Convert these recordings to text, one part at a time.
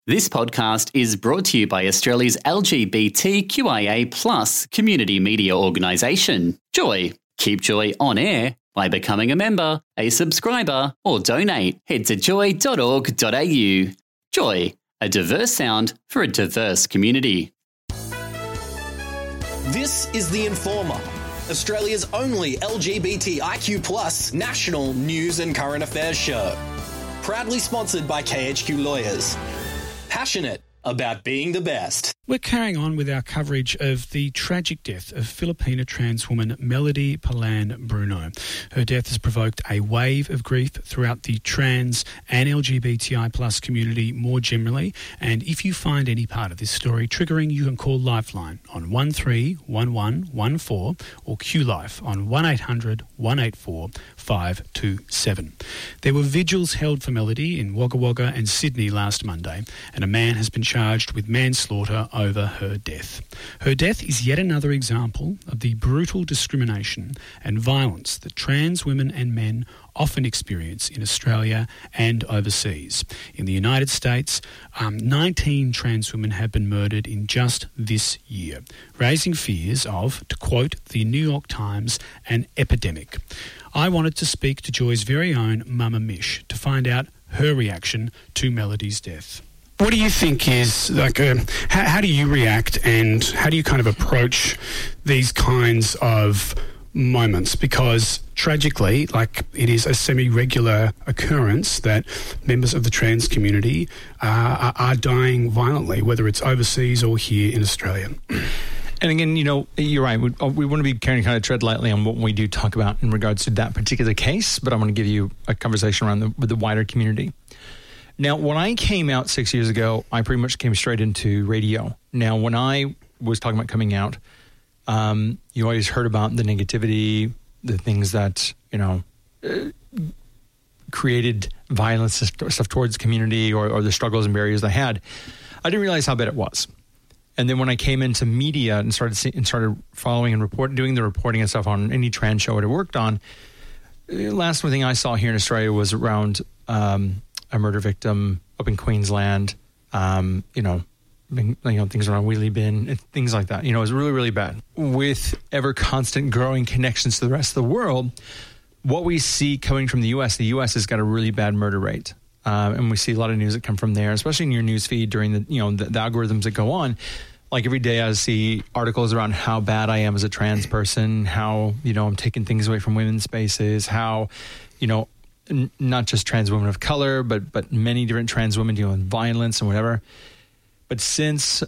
This podcast is brought to you by Australia's LGBTQIA+ community media organisation, Joy. Keep Joy on air by becoming a member, a subscriber, or donate. Head to joy.org.au. Joy, a diverse sound for a diverse community. This is The Informer, Australia's only LGBTIQ+ national news and current affairs show. Proudly sponsored by KHQ Lawyers. Passionate about being the best. We're carrying on with our coverage of the tragic death of Filipina trans woman Melody Palan Bruno. Her death has provoked a wave of grief throughout the trans and LGBTI+ community more generally. And if you find any part of this story triggering, you can call Lifeline on 131114 or QLife on 1800 184 527. There were vigils held for Melody in Wagga Wagga and Sydney last Monday, and a man has been charged with manslaughter over her death. Her death is yet another example of the brutal discrimination and violence that trans women and men often experience in Australia and overseas. In the United States, 19 trans women have been murdered in just this year, raising fears of, to quote the New York Times, an epidemic. I wanted to speak to Joy's very own Mama Mish to find out her reaction to Melody's death. What do you think is, how do you react and how do you kind of approach these kinds of moments? Because tragically, it is a semi-regular occurrence that members of the trans community are dying violently, whether it's overseas or here in Australia. And again, you're right. We want to be carrying kind of tread lightly on what we do talk about in regards to that particular case, but I want to give you a conversation around with the wider community. Now, when I came out 6 years ago, I pretty much came straight into radio. Now, when I was talking about coming out, you always heard about the negativity, the things that, created violence and stuff towards the community or the struggles and barriers I had. I didn't realize how bad it was. And then when I came into media and started following and doing the reporting and stuff on any trans show I worked on, the last thing I saw here in Australia was around a murder victim up in Queensland, things around Wheelie Bin, things like that. It was really, really bad. With ever constant growing connections to the rest of the world, what we see coming from the U.S. has got a really bad murder rate. And we see a lot of news that come from there, especially in your news feed during the algorithms that go on. Like every day I see articles around how bad I am as a trans person, how, I'm taking things away from women's spaces, how, not just trans women of color, but many different trans women dealing with violence and whatever. But since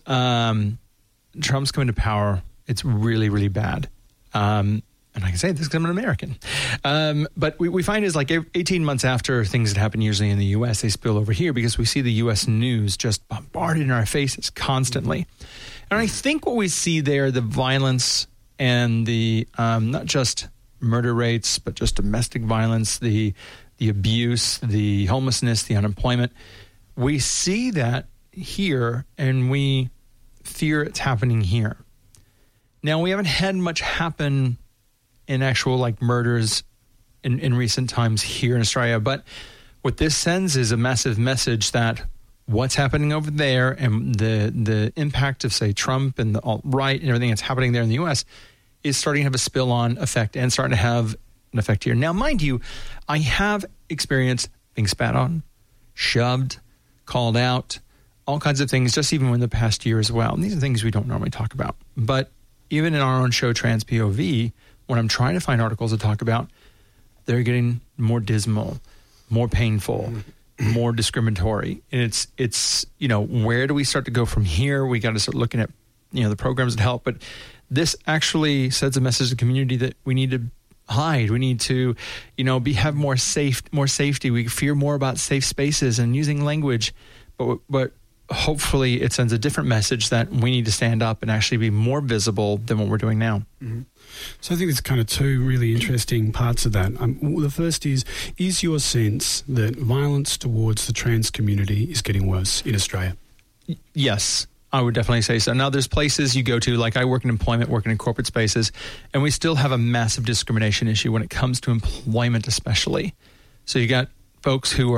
Trump's coming to power, it's really, really bad. And I can say this because I'm an American. But we find is 18 months after things that happen usually in the U.S., they spill over here because we see the U.S. news just bombarded in our faces constantly. And I think what we see there, the violence and the not just murder rates, but just domestic violence, the abuse, the homelessness, the unemployment, we see that here and we fear it's happening here. Now, we haven't had much happen in actual murders in recent times here in Australia. But what this sends is a massive message that what's happening over there and the impact of, say, Trump and the alt-right and everything that's happening there in the U.S. is starting to have a spill-on effect and starting to have an effect here. Now, mind you, I have experienced being spat on, shoved, called out, all kinds of things, just even in the past year as well. And these are things we don't normally talk about. But even in our own show, Trans POV, when I'm trying to find articles to talk about, they're getting more dismal, more painful, more discriminatory. And it's where do we start to go from here? We got to start looking at, the programs that help. But this actually sends a message to the community that we need to hide. We need to, have more safety. We fear more about safe spaces and using language. But hopefully it sends a different message that we need to stand up and actually be more visible than what we're doing now. Mm-hmm. So I think there's kind of two really interesting parts of that. The first is your sense that violence towards the trans community is getting worse in Australia? Yes, I would definitely say so. Now, there's places you go to, like I work in employment, working in corporate spaces, and we still have a massive discrimination issue when it comes to employment especially. So you got folks who are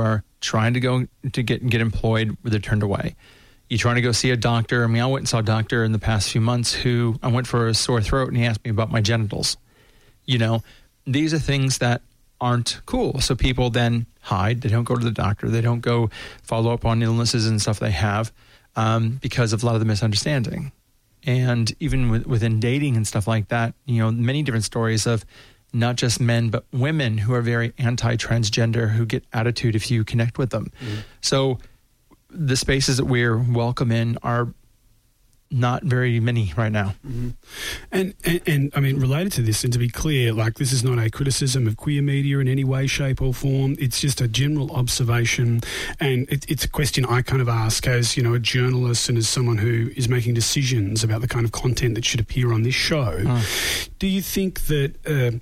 trying to go to get employed, they're turned away. You trying to go see a doctor. I mean, I went and saw a doctor in the past few months who I went for a sore throat and he asked me about my genitals. You know, these are things that aren't cool. So people then hide. They don't go to the doctor. They don't go follow up on illnesses and stuff they have because of a lot of the misunderstanding. And even within dating and stuff like that, you know, many different stories of not just men, but women who are very anti-transgender who get attitude if you connect with them. Mm-hmm. So the spaces that we're welcome in are not very many right now. Mm-hmm. And I mean, related to this, and to be clear, like, this is not a criticism of queer media in any way, shape or form. It's just a general observation. And it's a question I kind of ask as, you know, a journalist and as someone who is making decisions about the kind of content that should appear on this show. Do you think that...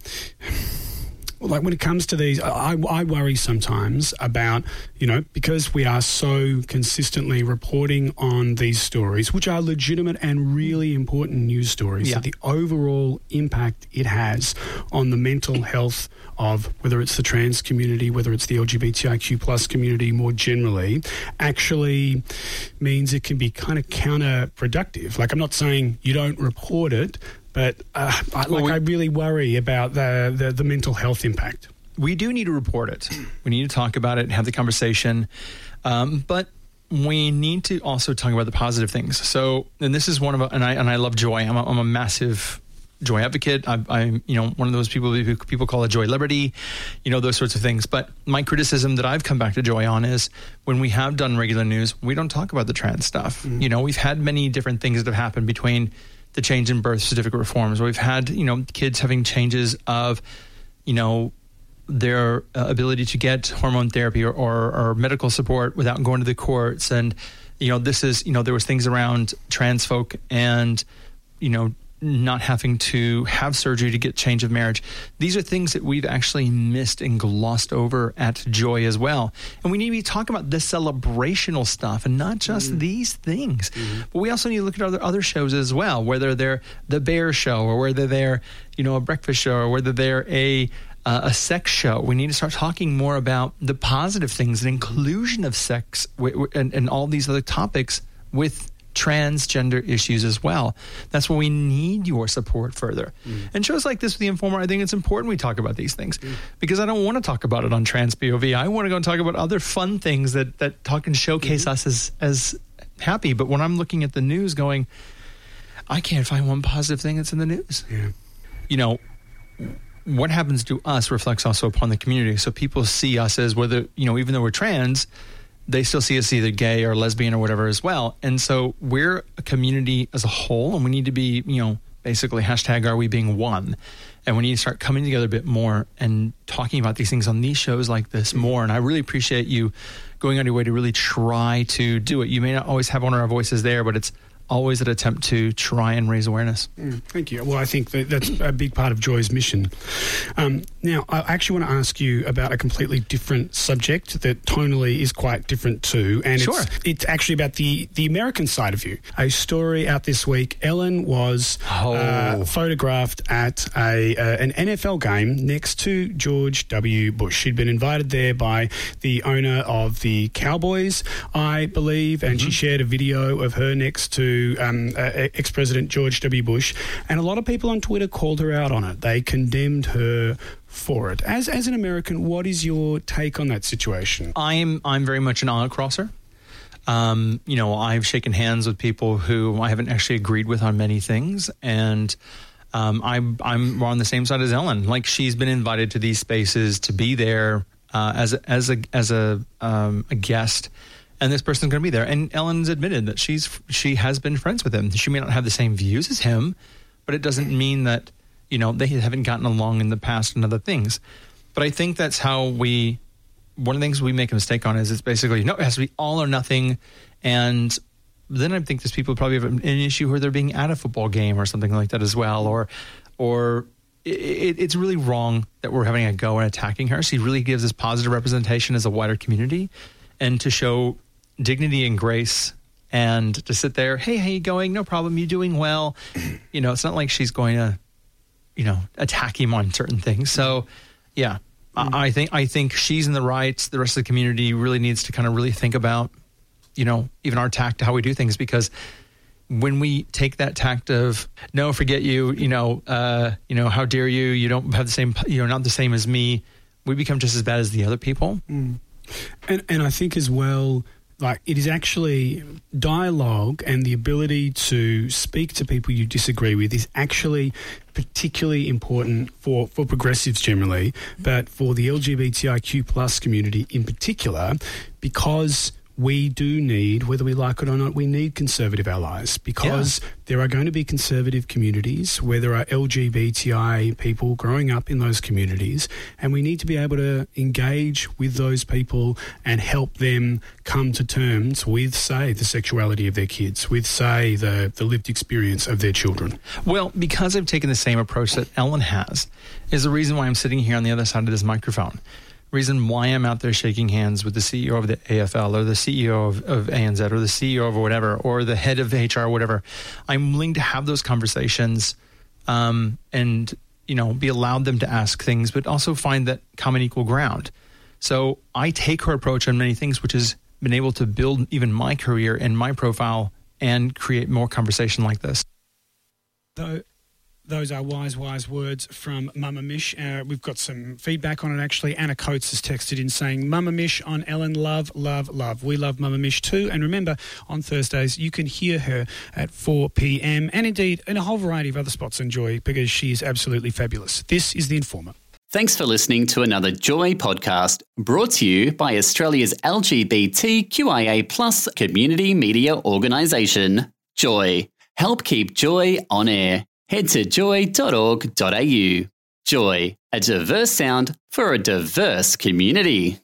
like, when it comes to these, I worry sometimes about, you know, because we are so consistently reporting on these stories, which are legitimate and really important news stories, that the overall impact it has on the mental health of whether it's the trans community, whether it's the LGBTIQ plus community more generally, actually means it can be kind of counterproductive. Like, I'm not saying you don't report it, but I really worry about the mental health impact. We do need to report it. We need to talk about it, have the conversation. But we need to also talk about the positive things. So, and this is one of, and I love joy. I'm a massive joy advocate. I'm you know, one of those people who people call a joy liberty, you know, those sorts of things. But my criticism that I've come back to joy on is when we have done regular news, we don't talk about the trans stuff. Mm-hmm. You know, we've had many different things that have happened between the change in birth certificate reforms. We've had, you know, kids having changes of, you know, their ability to get hormone therapy or medical support without going to the courts. And, you know, this is, you know, there was things around trans folk and, you know, not having to have surgery to get change of marriage. These are things that we've actually missed and glossed over at Joy as well. And we need to be talking about this celebrational stuff and not just these things. But we also need to look at other shows as well, whether they're the Bear Show or whether they're, you know, a breakfast show or whether they're a sex show. We need to start talking more about the positive things and inclusion of sex and all these other topics with transgender issues as well. That's where we need your support further. And shows like this with The Informer, I think it's important we talk about these things because I don't want to talk about it on Trans POV. I want to go and talk about other fun things that talk and showcase us as happy. But when I'm looking at the news going, I can't find one positive thing that's in the news. You know, what happens to us reflects also upon the community. So people see us as whether, you know, even though we're trans, they still see us either gay or lesbian or whatever as well. And so we're a community as a whole, and we need to be, you know, basically hashtag are we being one. And we need to start coming together a bit more and talking about these things on these shows like this more. And I really appreciate you going on your way to really try to do it. You may not always have one of our voices there, but it's always an attempt to try and raise awareness. Thank you. Well, I think that's a big part of Joy's mission. Now, I actually want to ask you about a completely different subject that tonally is quite different too. And it's actually about the American side of you. A story out this week. Ellen was photographed at an NFL game next to George W. Bush. She'd been invited there by the owner of the Cowboys, I believe, and she shared a video of her next to ex-President George W. Bush, and a lot of people on Twitter called her out on it. They condemned her for it. As an American, what is your take on that situation? I'm very much an aisle crosser. You know, I've shaken hands with people who I haven't actually agreed with on many things, and I'm on the same side as Ellen. Like, she's been invited to these spaces to be there as a guest. And this person's going to be there. And Ellen's admitted that she has been friends with him. She may not have the same views as him, but it doesn't mean that, you know, they haven't gotten along in the past and other things. But I think that's how one of the things we make a mistake on is it's basically, no, it has to be all or nothing. And then I think there's people who probably have an issue where they're being at a football game or something like that as well. Or it's really wrong that we're having a go and attacking her. She really gives us positive representation as a wider community, and to show dignity and grace, and to sit there, hey, how you going? No problem. You doing well? You know, it's not like she's going to, you know, attack him on certain things. So, yeah. I think she's in the right. The rest of the community really needs to kind of really think about, even our tact to how we do things, because when we take that tact of no, forget you, how dare you? You don't have the same, you're not the same as me. We become just as bad as the other people. And I think as well, like, it is actually dialogue and the ability to speak to people you disagree with is actually particularly important for progressives generally, but for the LGBTIQ plus community in particular, because we do need, whether we like it or not, we need conservative allies, because there are going to be conservative communities where there are LGBTI people growing up in those communities, and we need to be able to engage with those people and help them come to terms with, say, the sexuality of their kids, with, say, the lived experience of their children. Well, because I've taken the same approach that Ellen has, is the reason why I'm sitting here on the other side of this microphone. Reason why I'm out there shaking hands with the CEO of the AFL or the CEO of ANZ or the CEO of whatever, or the head of HR or whatever. I'm willing to have those conversations and, be allowed them to ask things, but also find that common equal ground. So I take her approach on many things, which has been able to build even my career and my profile and create more conversation like this. Those are wise words from Mama Mish. We've got some feedback on it, actually. Anna Coates has texted in saying, Mama Mish on Ellen, love, love, love. We love Mama Mish too. And remember, on Thursdays, you can hear her at 4 p.m. and indeed in a whole variety of other spots on Joy, because she is absolutely fabulous. This is The Informer. Thanks for listening to another Joy podcast, brought to you by Australia's LGBTQIA plus community media organisation, Joy. Help keep Joy on air. Head to joy.org.au. Joy, a diverse sound for a diverse community.